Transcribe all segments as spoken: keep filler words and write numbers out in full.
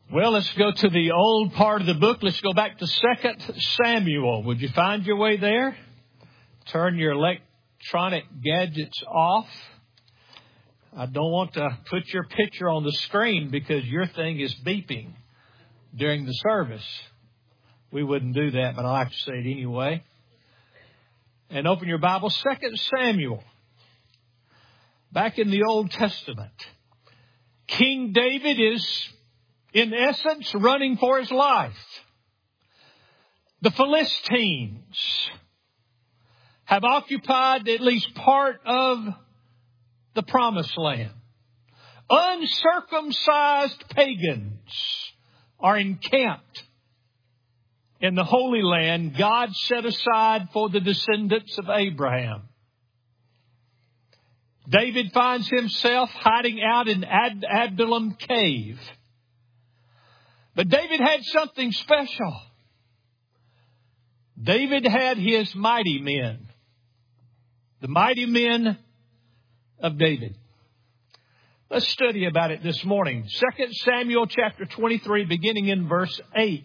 Well, let's go to the old part of the book. Let's go back to Second Samuel. Would you find your way there? Turn your electronic gadgets off. I don't want to put your picture on the screen because your thing is beeping during the service. We wouldn't do that, but I like to say it anyway. And open your Bible, Second Samuel. Back in the Old Testament, King David is, in essence, running for his life. The Philistines have occupied at least part of the Promised Land. Uncircumcised pagans are encamped in the Holy Land God set aside for the descendants of Abraham. David finds himself hiding out in Ad- Adullam cave. But David had something special. David had his mighty men. The mighty men of David. Let's study about it this morning. Second Samuel chapter twenty-three, beginning in verse eight.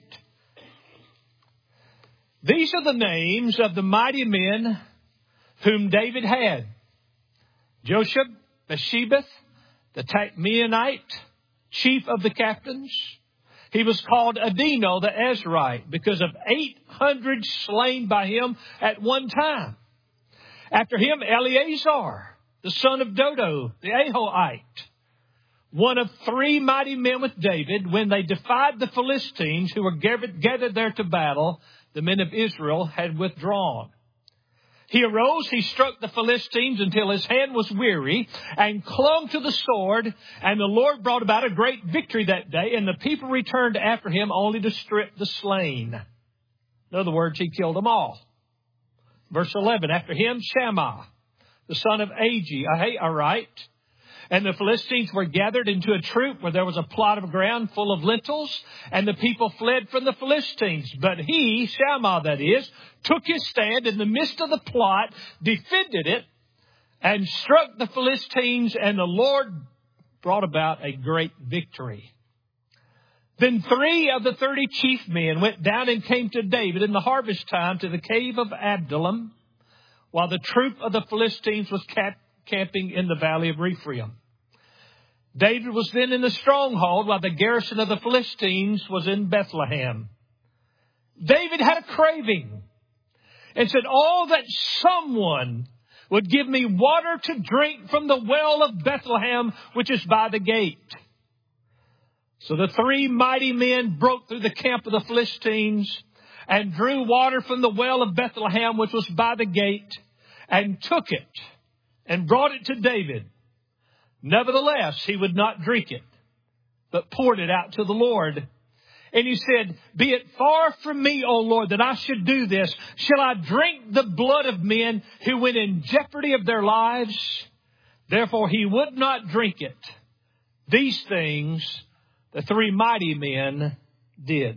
These are the names of the mighty men whom David had. Josheb, Meshibeth, the Tachmeonite, chief of the captains. He was called Adino the Ezrahite because of eight hundred slain by him at one time. After him, Eleazar, the son of Dodo, the Ahohite, one of three mighty men with David. When they defied the Philistines who were gathered there to battle, the men of Israel had withdrawn. He arose, he struck the Philistines until his hand was weary and clung to the sword. And the Lord brought about a great victory that day. And the people returned after him only to strip the slain. In other words, he killed them all. Verse eleven, after him, Shammah, the son of Agi, a Harite. And the Philistines were gathered into a troop where there was a plot of ground full of lentils, and the people fled from the Philistines. But he, Shammah that is, took his stand in the midst of the plot, defended it, and struck the Philistines, and the Lord brought about a great victory. Then three of the thirty chief men went down and came to David in the harvest time to the cave of Adullam, while the troop of the Philistines was cap- camping in the valley of Rephaim. David was then in the stronghold, while the garrison of the Philistines was in Bethlehem. David had a craving and said, "Oh, that someone would give me water to drink from the well of Bethlehem, which is by the gate." So the three mighty men broke through the camp of the Philistines and drew water from the well of Bethlehem, which was by the gate, and took it and brought it to David. Nevertheless, he would not drink it, but poured it out to the Lord. And he said, "Be it far from me, O Lord, that I should do this. Shall I drink the blood of men who went in jeopardy of their lives?" Therefore he would not drink it. These things the three mighty men did.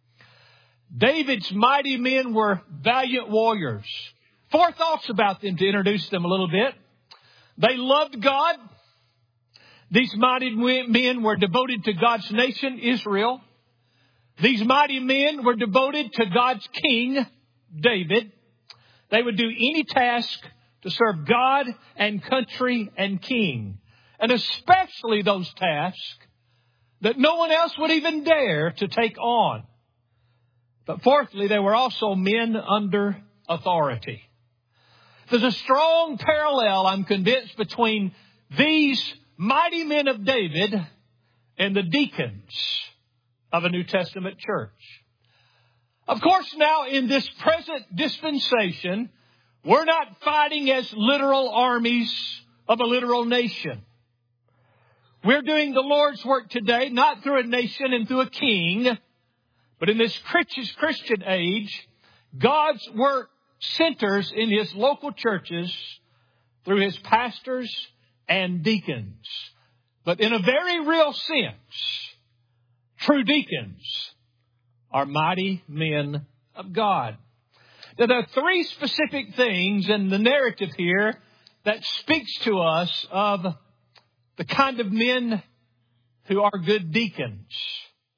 David's mighty men were valiant warriors. Four thoughts about them to introduce them a little bit. They loved God. These mighty men were devoted to God's nation, Israel. These mighty men were devoted to God's king, David. They would do any task to serve God and country and king. And especially those tasks that no one else would even dare to take on. But fourthly, they were also men under authority. There's a strong parallel, I'm convinced, between these mighty men of David and the deacons of a New Testament church. Of course, now in this present dispensation, we're not fighting as literal armies of a literal nation. We're doing the Lord's work today, not through a nation and through a king, but in this Christian age, God's work centers in His local churches through His pastors and deacons. But in a very real sense, true deacons are mighty men of God. Now, there are three specific things in the narrative here that speaks to us of the kind of men who are good deacons.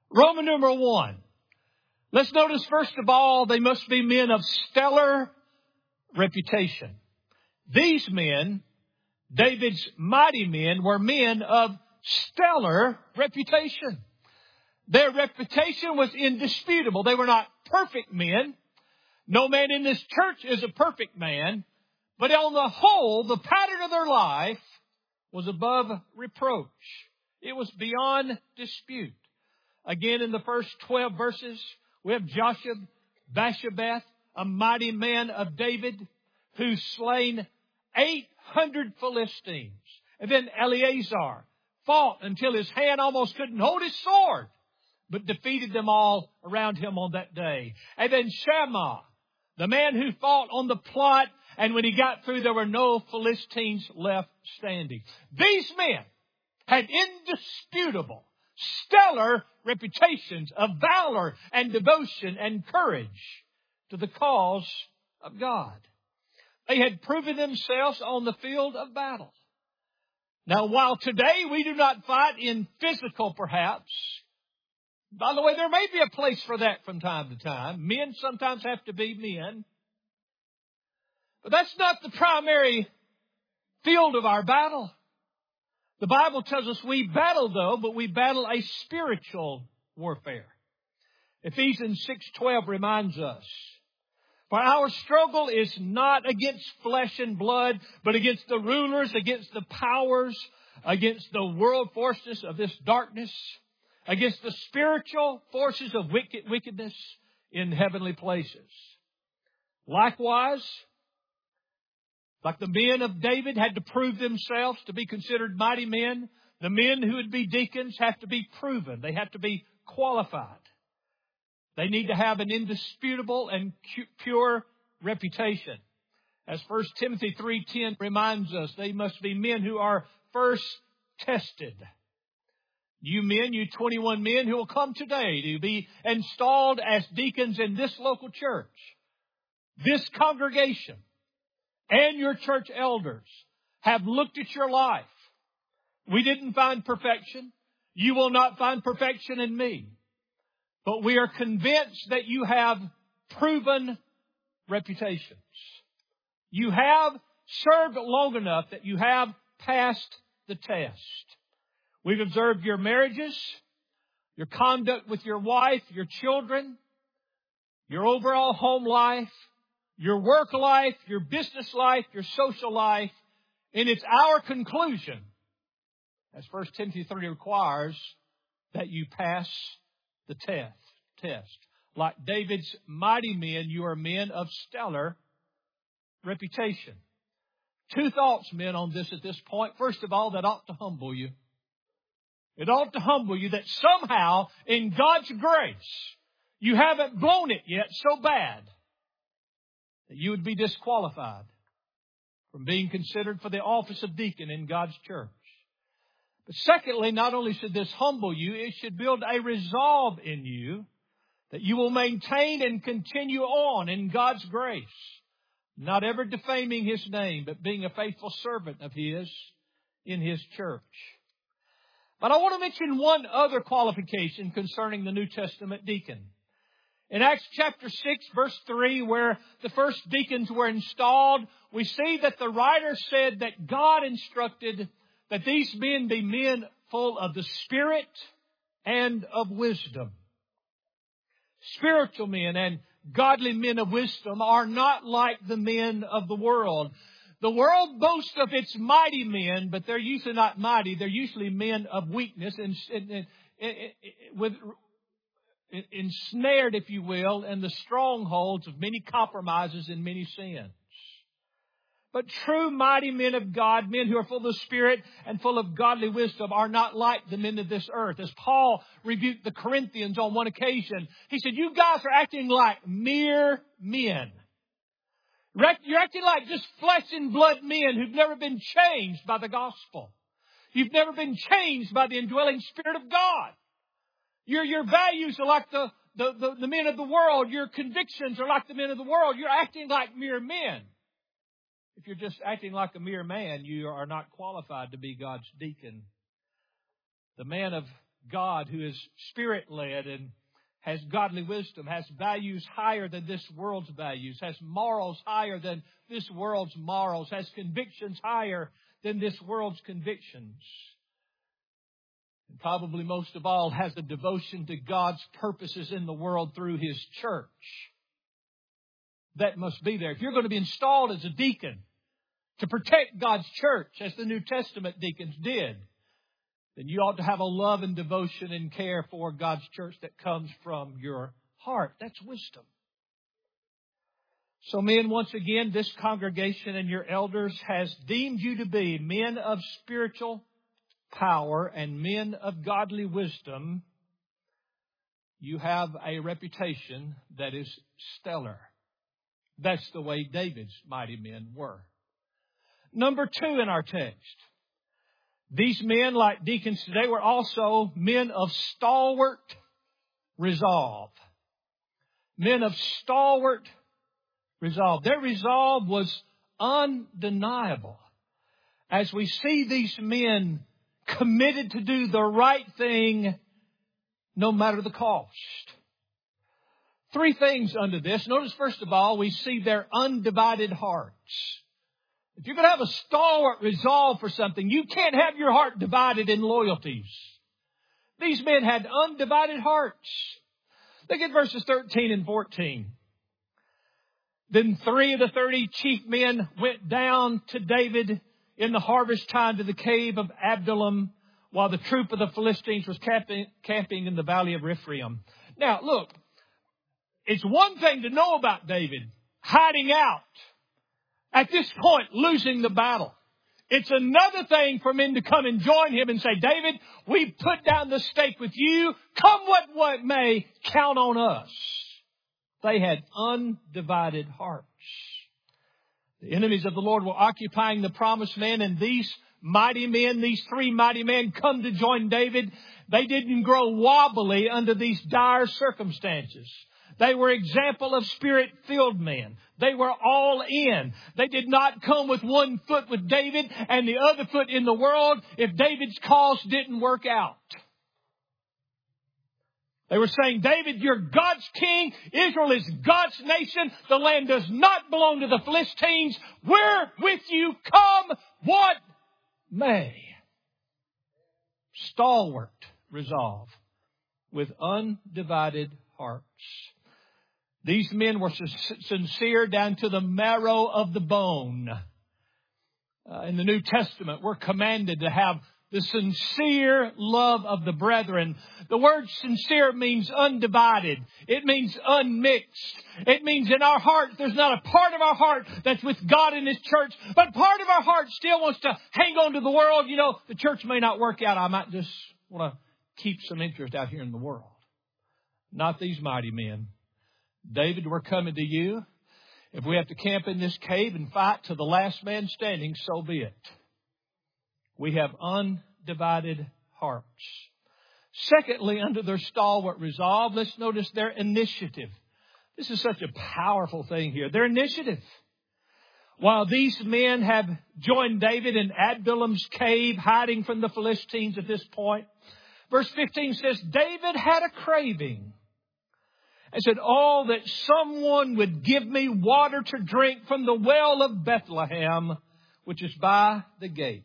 Roman numeral one. Let's notice, first of all, they must be men of stellar reputation. These men, David's mighty men, were men of stellar reputation. Their reputation was indisputable. They were not perfect men. No man in this church is a perfect man. But on the whole, the pattern of their life was above reproach. It was beyond dispute. Again, in the first twelve verses, we have Joshua Basshebeth, a mighty man of David, who slain eight hundred Philistines. And then Eleazar fought until his hand almost couldn't hold his sword, but defeated them all around him on that day. And then Shammah, the man who fought on the plot, and when he got through, there were no Philistines left standing. These men had indisputable, stellar reputations of valor and devotion and courage to the cause of God. They had proven themselves on the field of battle. Now, while today we do not fight in physical, perhaps, by the way, there may be a place for that from time to time. Men sometimes have to be men. But that's not the primary field of our battle. The Bible tells us we battle, though, but we battle a spiritual warfare. Ephesians six twelve reminds us, for our struggle is not against flesh and blood, but against the rulers, against the powers, against the world forces of this darkness, against the spiritual forces of wicked, wickedness in heavenly places. Likewise, like the men of David had to prove themselves to be considered mighty men, the men who would be deacons have to be proven. They have to be qualified. They need to have an indisputable and pure reputation. As First Timothy three ten reminds us, they must be men who are first tested. You men, you twenty-one men who will come today to be installed as deacons in this local church, this congregation, and your church elders have looked at your life. We didn't find perfection. You will not find perfection in me. But we are convinced that you have proven reputations. You have served long enough that you have passed the test. We've observed your marriages, your conduct with your wife, your children, your overall home life, your work life, your business life, your social life. And it's our conclusion, as First Timothy three requires, that you pass the test. Test. Like David's mighty men, you are men of stellar reputation. Two thoughts, men, on this at this point. First of all, that ought to humble you. It ought to humble you that somehow, in God's grace, you haven't blown it yet so bad that you would be disqualified from being considered for the office of deacon in God's church. But secondly, not only should this humble you, it should build a resolve in you that you will maintain and continue on in God's grace, not ever defaming His name, but being a faithful servant of His in His church. But I want to mention one other qualification concerning the New Testament deacon. In Acts chapter six, verse three, where the first deacons were installed, we see that the writer said that God instructed that these men be men full of the Spirit and of wisdom. Spiritual men and godly men of wisdom are not like the men of the world. The world boasts of its mighty men, but they're usually not mighty. They're usually men of weakness and, and, and, and with ensnared, if you will, in the strongholds of many compromises and many sins. But true mighty men of God, men who are full of the Spirit and full of godly wisdom, are not like the men of this earth. As Paul rebuked the Corinthians on one occasion, he said, you guys are acting like mere men. You're acting like just flesh and blood men who've never been changed by the gospel. You've never been changed by the indwelling Spirit of God. Your, your values are like the, the, the, the men of the world. Your convictions are like the men of the world. You're acting like mere men. If you're just acting like a mere man, you are not qualified to be God's deacon. The man of God who is Spirit-led and has godly wisdom, has values higher than this world's values, has morals higher than this world's morals, has convictions higher than this world's convictions. And probably most of all, has a devotion to God's purposes in the world through His church. That must be there. If you're going to be installed as a deacon to protect God's church, as the New Testament deacons did, then you ought to have a love and devotion and care for God's church that comes from your heart. That's wisdom. So men, once again, this congregation and your elders has deemed you to be men of spiritual power and men of godly wisdom. You have a reputation that is stellar. That's the way David's mighty men were. Number two in our text. These men, like deacons today, were also men of stalwart resolve. Men of stalwart resolve. Their resolve was undeniable. As we see these men committed to do the right thing no matter the cost. Three things under this. Notice, first of all, we see their undivided hearts. If you're going to have a stalwart resolve for something, you can't have your heart divided in loyalties. These men had undivided hearts. Look at verses thirteen and fourteen. Then three of the thirty chief men went down to David in the harvest time to the cave of Adullam, while the troop of the Philistines was camping, camping in the valley of Rephaim. Now, look, it's one thing to know about David hiding out. At this point, losing the battle. It's another thing for men to come and join him and say, David, we put down the stake with you. Come what, what may, count on us. They had undivided hearts. The enemies of the Lord were occupying the promised land, and these mighty men, these three mighty men, come to join David. They didn't grow wobbly under these dire circumstances. They were example of Spirit-filled men. They were all in. They did not come with one foot with David and the other foot in the world if David's cause didn't work out. They were saying, David, you're God's king. Israel is God's nation. The land does not belong to the Philistines. We're with you. Come what may. Stalwart resolve with undivided hearts. These men were sincere down to the marrow of the bone. Uh, in the New Testament, we're commanded to have the sincere love of the brethren. The word sincere means undivided. It means unmixed. It means in our heart, there's not a part of our heart that's with God in His church, but part of our heart still wants to hang on to the world. You know, the church may not work out. I might just want to keep some interest out here in the world. Not these mighty men. David, we're coming to you. If we have to camp in this cave and fight to the last man standing, so be it. We have undivided hearts. Secondly, under their stalwart resolve, let's notice their initiative. This is such a powerful thing here. Their initiative. While these men have joined David in Adullam's cave, hiding from the Philistines at this point, verse fifteen says, David had a craving. And said, oh, that someone would give me water to drink from the well of Bethlehem, which is by the gate.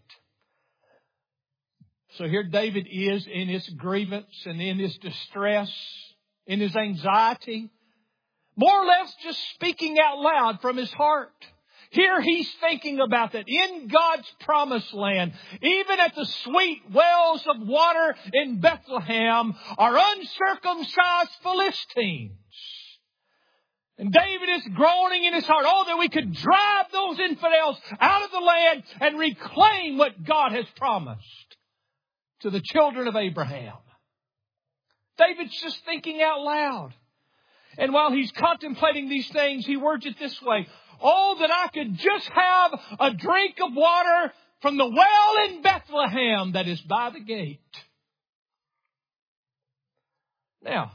So here David is in his grievance and in his distress, in his anxiety, more or less just speaking out loud from his heart. Here he's thinking about that in God's promised land, even at the sweet wells of water in Bethlehem, are uncircumcised Philistines. And David is groaning in his heart, oh, that we could drive those infidels out of the land and reclaim what God has promised to the children of Abraham. David's just thinking out loud. And while he's contemplating these things, he words it this way. Oh, that I could just have a drink of water from the well in Bethlehem that is by the gate. Now,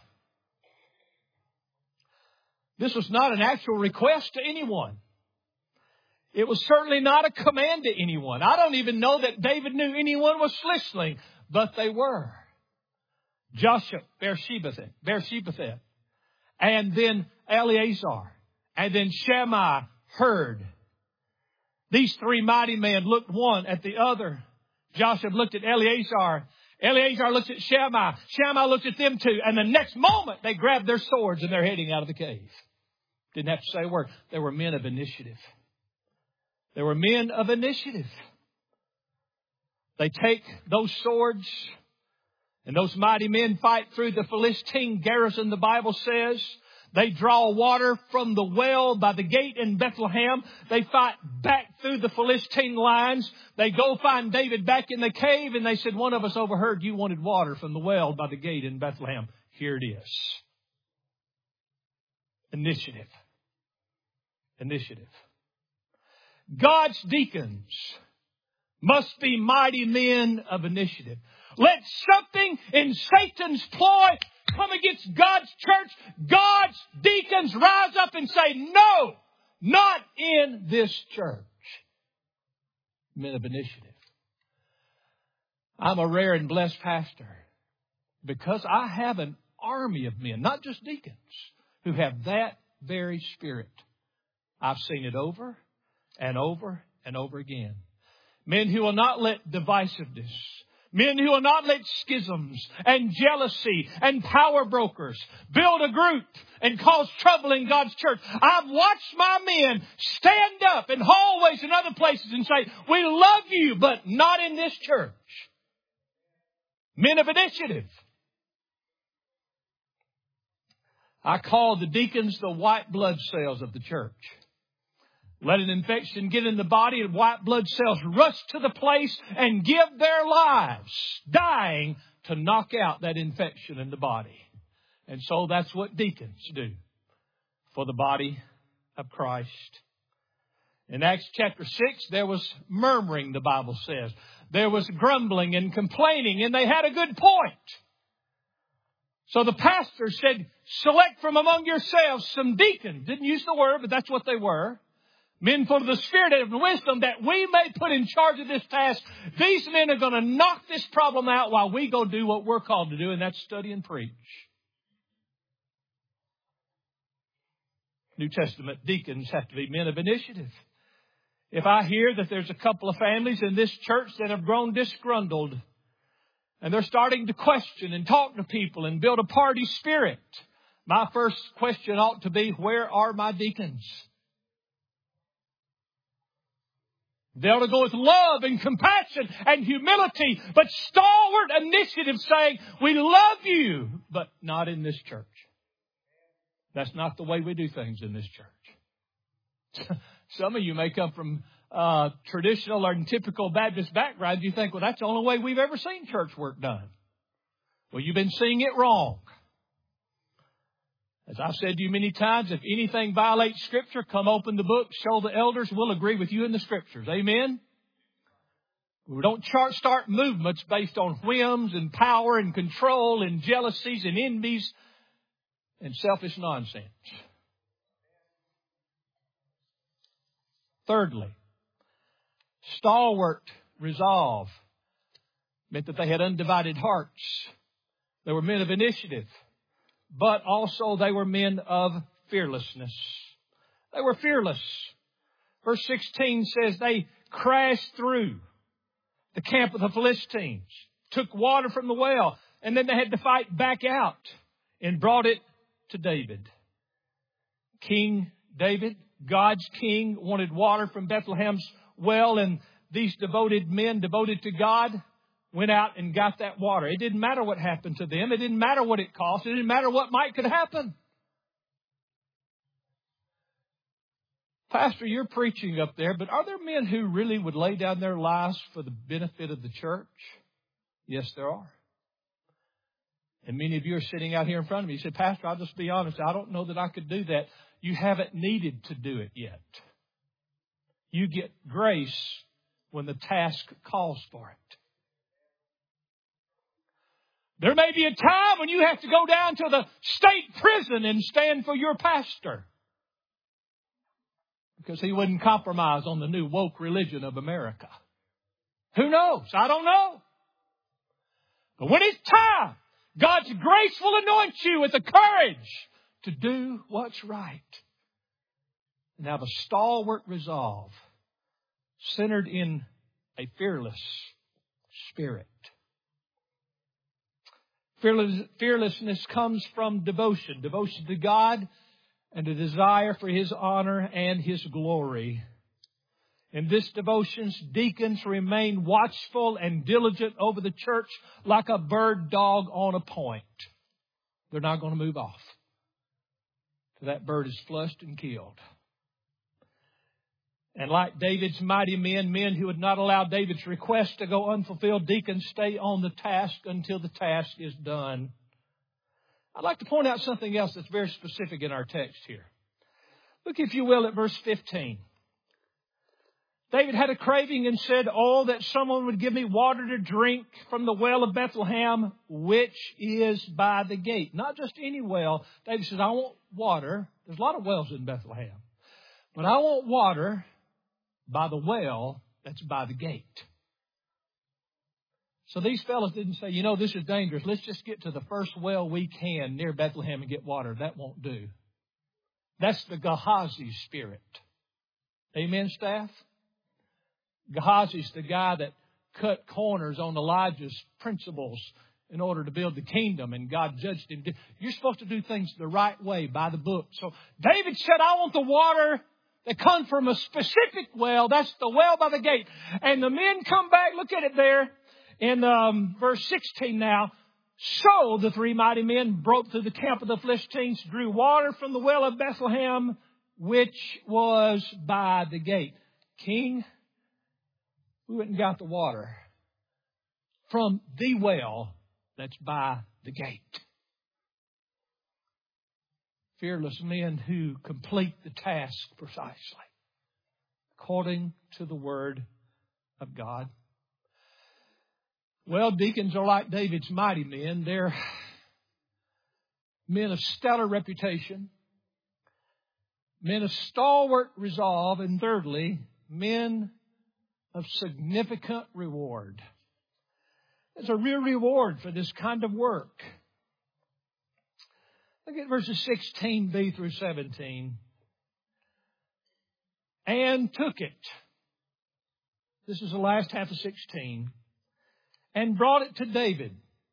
this was not an actual request to anyone. It was certainly not a command to anyone. I don't even know that David knew anyone was listening, but they were. Joshua, Beersheba, Beersheba, and then Eleazar, and then Shammai, Hur. These three mighty men looked one at the other. Joshua looked at Eleazar. Eleazar looked at Shammai. Shammai looked at them too. And the next moment, they grabbed their swords and they're heading out of the cave. Didn't have to say a word. They were men of initiative. They were men of initiative. They take those swords, and those mighty men fight through the Philistine garrison, the Bible says. They draw water from the well by the gate in Bethlehem. They fight back through the Philistine lines. They go find David back in the cave, and they said, one of us overheard you wanted water from the well by the gate in Bethlehem. Here it is. Initiative. Initiative. God's deacons must be mighty men of initiative. Let something in Satan's ploy come against God's church. God's deacons rise up and say, no, not in this church. Men of initiative. I'm a rare and blessed pastor because I have an army of men, not just deacons, who have that very spirit. I've seen it over and over and over again. Men who will not let divisiveness, men who will not let schisms and jealousy and power brokers build a group and cause trouble in God's church. I've watched my men stand up in hallways and other places and say, we love you, but not in this church. Men of initiative. I call the deacons the white blood cells of the church. Let an infection get in the body and white blood cells rush to the place and give their lives, dying to knock out that infection in the body. And so that's what deacons do for the body of Christ. In Acts chapter six, there was murmuring, the Bible says. There was grumbling and complaining, and they had a good point. So the pastor said, select from among yourselves some deacons. Didn't use the word, but that's what they were. Men full of the Spirit and wisdom, that we may put in charge of this task. These men are going to knock this problem out while we go do what we're called to do, and that's study and preach. New Testament deacons have to be men of initiative. If I hear that there's a couple of families in this church that have grown disgruntled, and they're starting to question and talk to people and build a party spirit, my first question ought to be, where are my deacons? They ought to go with love and compassion and humility, but stalwart initiative saying, we love you, but not in this church. That's not the way we do things in this church. Some of you may come from uh, traditional or typical Baptist background. You think, well, that's the only way we've ever seen church work done. Well, you've been seeing it wrong. As I've said to you many times, if anything violates Scripture, come open the book, show the elders. We'll agree with you in the Scriptures. Amen? We don't start movements based on whims and power and control and jealousies and envies and selfish nonsense. Thirdly, stalwart resolve meant that they had undivided hearts. They were men of initiative. But also they were men of fearlessness. They were fearless. Verse sixteen says they crashed through the camp of the Philistines, took water from the well, and then they had to fight back out and brought it to David. King David, God's king, wanted water from Bethlehem's well, and these devoted men, devoted to God, went out and got that water. It didn't matter what happened to them. It didn't matter what it cost. It didn't matter what might could happen. Pastor, you're preaching up there, but are there men who really would lay down their lives for the benefit of the church? Yes, there are. And many of you are sitting out here in front of me. You say, Pastor, I'll just be honest. I don't know that I could do that. You haven't needed to do it yet. You get grace when the task calls for it. There may be a time when you have to go down to the state prison and stand for your pastor, because he wouldn't compromise on the new woke religion of America. Who knows? I don't know. But when it's time God's grace will anoint you with the courage to do what's right. And have a stalwart resolve centered in a fearless spirit. Fearless, fearlessness comes from devotion. Devotion to God and a desire for His honor and His glory. In this devotion, deacons remain watchful and diligent over the church like a bird dog on a point. They're not going to move off till that bird is flushed and killed. And like David's mighty men, men who would not allow David's request to go unfulfilled, deacons stay on the task until the task is done. I'd like to point out something else that's very specific in our text here. Look, if you will, at verse fifteen. David had a craving and said, "Oh, that someone would give me water to drink from the well of Bethlehem, which is by the gate." Not just any well. David says, "I want water." There's a lot of wells in Bethlehem. But I want water by the well that's by the gate. So these fellows didn't say, "You know, this is dangerous. Let's just get to the first well we can near Bethlehem and get water." That won't do. That's the Gehazi spirit. Amen, staff? Gehazi's the guy that cut corners on Elijah's principles in order to build the kingdom, and God judged him. You're supposed to do things the right way, by the book. So David said, "I want the water that comes from a specific well. That's the well by the gate." And the men come back. Look at it there in um, verse sixteen now. "So the three mighty men broke through the camp of the Philistines, drew water from the well of Bethlehem, which was by the gate." King, we went and got the water from the well that's by the gate. Fearless men who complete the task precisely according to the Word of God. Well, deacons are like David's mighty men. They're men of stellar reputation, men of stalwart resolve, and thirdly, men of significant reward. There's a real reward for this kind of work. Look at verses sixteen b through seventeen. "And took it." This is the last half of sixteen. "And brought it to David.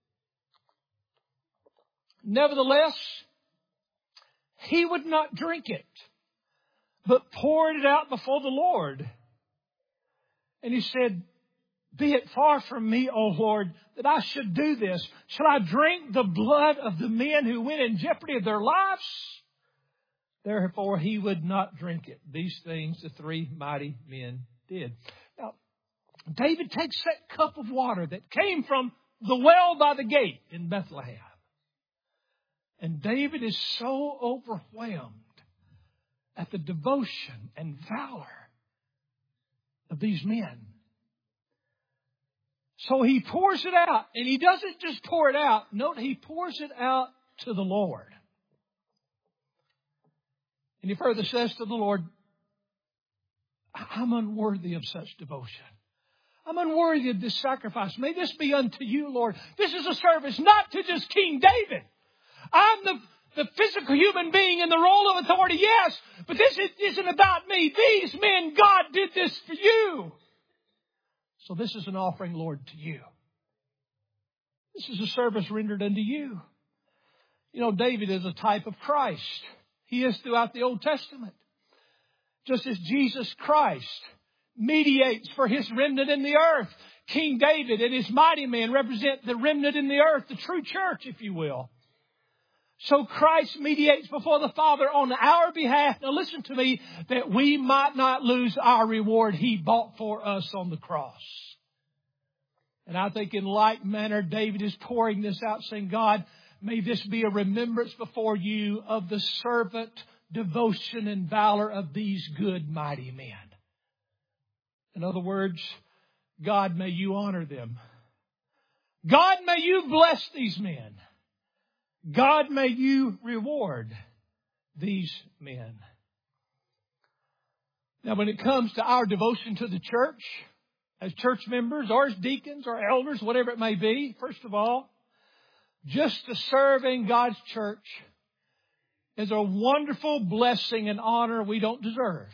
Nevertheless, he would not drink it, but poured it out before the Lord. And he said, 'Be it far from me, O Lord, that I should do this. Shall I drink the blood of the men who went in jeopardy of their lives?' Therefore he would not drink it." These things the three mighty men did. Now, David takes that cup of water that came from the well by the gate in Bethlehem. And David is so overwhelmed at the devotion and valor of these men. So he pours it out, and he doesn't just pour it out. Note, he pours it out to the Lord. And he further says to the Lord, "I'm unworthy of such devotion. I'm unworthy of this sacrifice. May this be unto you, Lord. This is a service not to just King David. I'm the, the physical human being in the role of authority, yes, but this isn't about me. These men, God did this for you. So this is an offering, Lord, to you. This is a service rendered unto you." You know, David is a type of Christ. He is throughout the Old Testament. Just as Jesus Christ mediates for His remnant in the earth, King David and his mighty men represent the remnant in the earth, the true church, if you will. So Christ mediates before the Father on our behalf. Now listen to me, that we might not lose our reward He bought for us on the cross. And I think in like manner, David is pouring this out, saying, "God, may this be a remembrance before you of the servant, devotion, and valor of these good, mighty men." In other words, God, may you honor them. God, may you bless these men. God, may you reward these men. Now, when it comes to our devotion to the church, as church members or as deacons or elders, whatever it may be, first of all, just to serve in God's church is a wonderful blessing and honor we don't deserve.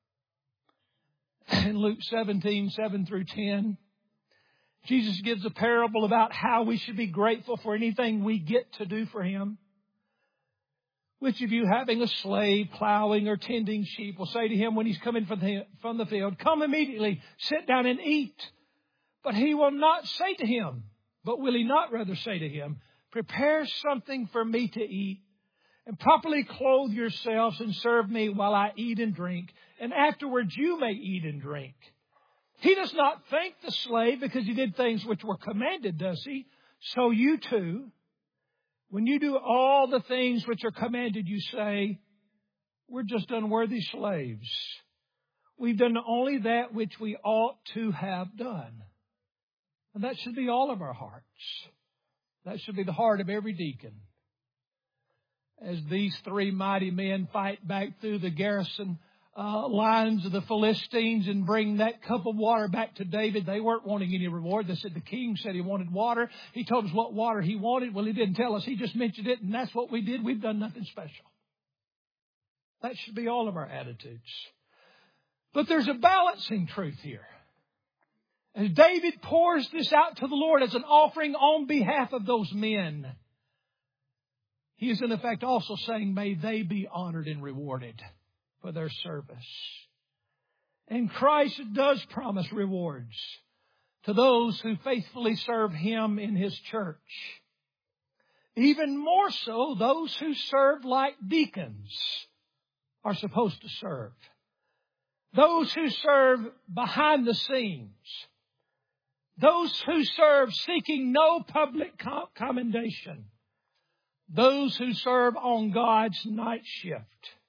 In Luke seventeen, seven through ten, Jesus gives a parable about how we should be grateful for anything we get to do for Him. Which of you, having a slave plowing or tending sheep, will say to him when he's coming from the, from the field, "Come immediately, sit down and eat." But he will not say to him, but will he not rather say to him, "Prepare something for me to eat, and properly clothe yourselves and serve me while I eat and drink, and afterwards you may eat and drink." He does not thank the slave because he did things which were commanded, does he? So you too, when you do all the things which are commanded, you say, "We're just unworthy slaves. We've done only that which we ought to have done." And that should be all of our hearts. That should be the heart of every deacon. As these three mighty men fight back through the garrison uh, lines of the Philistines and bring that cup of water back to David, they weren't wanting any reward. They said the king said he wanted water. He told us what water he wanted. Well, he didn't tell us. He just mentioned it, and that's what we did. We've done nothing special. That should be all of our attitudes. But there's a balancing truth here. As David pours this out to the Lord as an offering on behalf of those men, he is in effect also saying, may they be honored and rewarded for their service. And Christ does promise rewards to those who faithfully serve Him in His church. Even more so, those who serve like deacons are supposed to serve. Those who serve behind the scenes. Those who serve seeking no public commendation. Those who serve on God's night shift.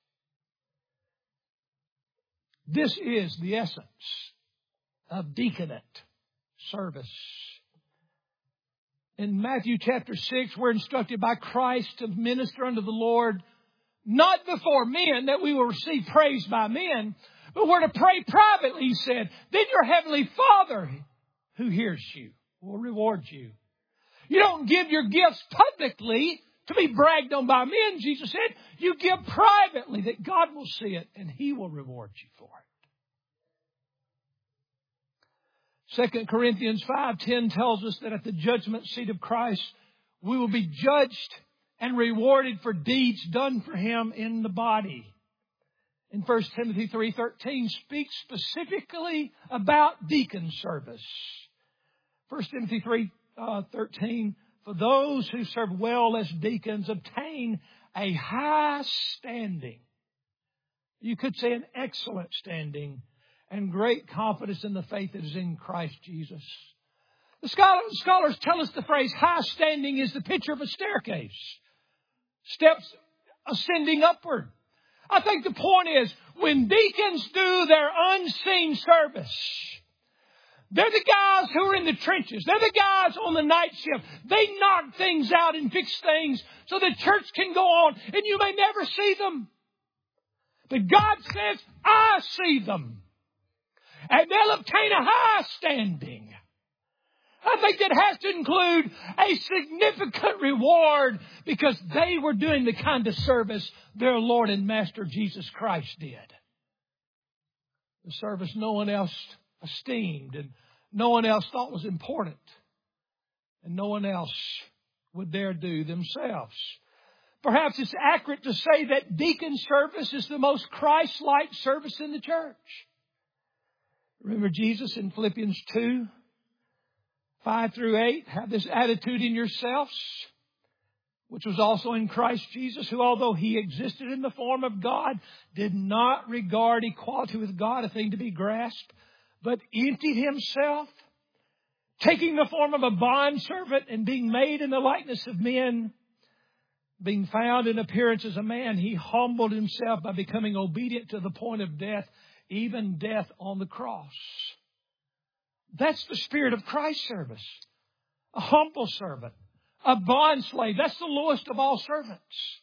This is the essence of deaconate service. In Matthew chapter six, we're instructed by Christ to minister unto the Lord, not before men that we will receive praise by men, but we're to pray privately, He said. Then your heavenly Father, who hears you, will reward you. You don't give your gifts publicly to be bragged on by men, Jesus said. You give privately that God will see it and He will reward you for it. Second Corinthians five ten tells us that at the judgment seat of Christ, we will be judged and rewarded for deeds done for Him in the body. And First Timothy three thirteen speaks specifically about deacon service. First Timothy three thirteen, for those who serve well as deacons obtain a high standing. You could say an excellent standing and great confidence in the faith that is in Christ Jesus. The scholars tell us the phrase high standing is the picture of a staircase. Steps ascending upward. I think the point is when deacons do their unseen service, they're the guys who are in the trenches. They're the guys on the night shift. They knock things out and fix things so the church can go on and you may never see them. But God says, I see them. And they'll obtain a high standing. I think that has to include a significant reward because they were doing the kind of service their Lord and Master Jesus Christ did. The service no one else esteemed and no one else thought was important. And no one else would dare do themselves. Perhaps it's accurate to say that deacon service is the most Christ-like service in the church. Remember Jesus in Philippians two, five through eight, have this attitude in yourselves, which was also in Christ Jesus, who although He existed in the form of God, did not regard equality with God a thing to be grasped, but emptied Himself, taking the form of a bondservant and being made in the likeness of men, being found in appearance as a man, He humbled Himself by becoming obedient to the point of death, even death on the cross. That's the spirit of Christ's service. A humble servant. A bond slave. That's the lowest of all servants.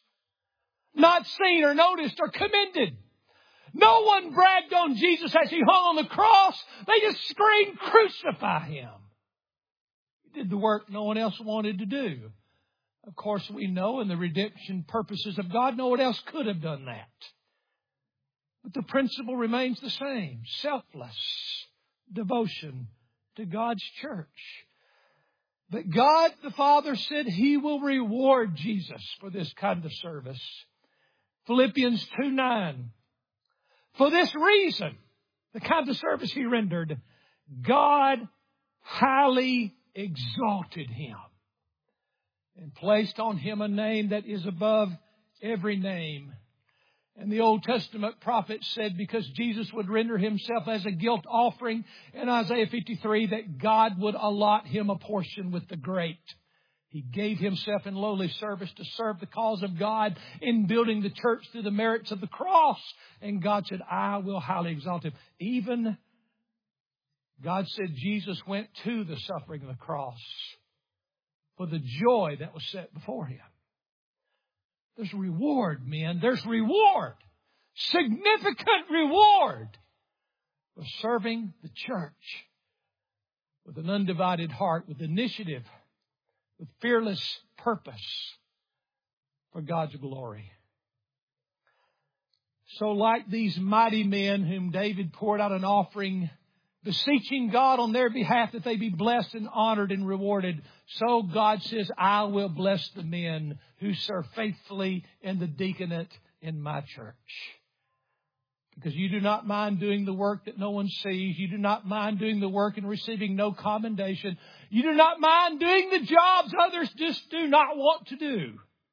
Not seen or noticed or commended. No one bragged on Jesus as He hung on the cross. They just screamed, crucify Him. He did the work no one else wanted to do. Of course, we know in the redemption purposes of God, no one else could have done that. But the principle remains the same. Selfless devotion to God's church. But God the Father said He will reward Jesus for this kind of service. Philippians two nine. For this reason, the kind of service He rendered, God highly exalted Him and placed on Him a name that is above every name. And the Old Testament prophet said because Jesus would render Himself as a guilt offering in Isaiah fifty-three that God would allot Him a portion with the great. He gave Himself in lowly service to serve the cause of God in building the church through the merits of the cross. And God said, I will highly exalt Him. Even God said Jesus went to the suffering of the cross for the joy that was set before Him. There's reward, men. There's reward. Significant reward for serving the church with an undivided heart, with initiative, with fearless purpose for God's glory. So like these mighty men whom David poured out an offering, beseeching God on their behalf that they be blessed and honored and rewarded, so God says, I will bless the men who serve faithfully in the deaconate in my church. Because you do not mind doing the work that no one sees. You do not mind doing the work and receiving no commendation. You do not mind doing the jobs others just do not want to do.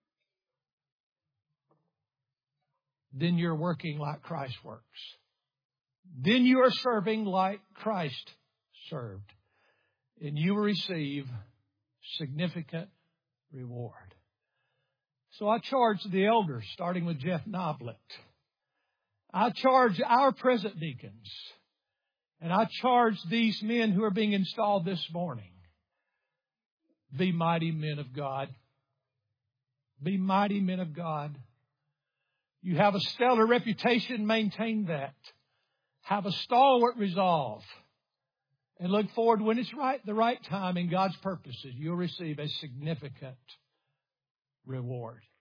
Then you're working like Christ works. Then you are serving like Christ served. And you will receive significant reward. So I charge the elders, starting with Jeff Noblet. I charge our present deacons. And I charge these men who are being installed this morning. Be mighty men of God. Be mighty men of God. You have a stellar reputation, maintain that. Have a stalwart resolve. And look forward when it's right, the right time in God's purposes, you'll receive a significant reward.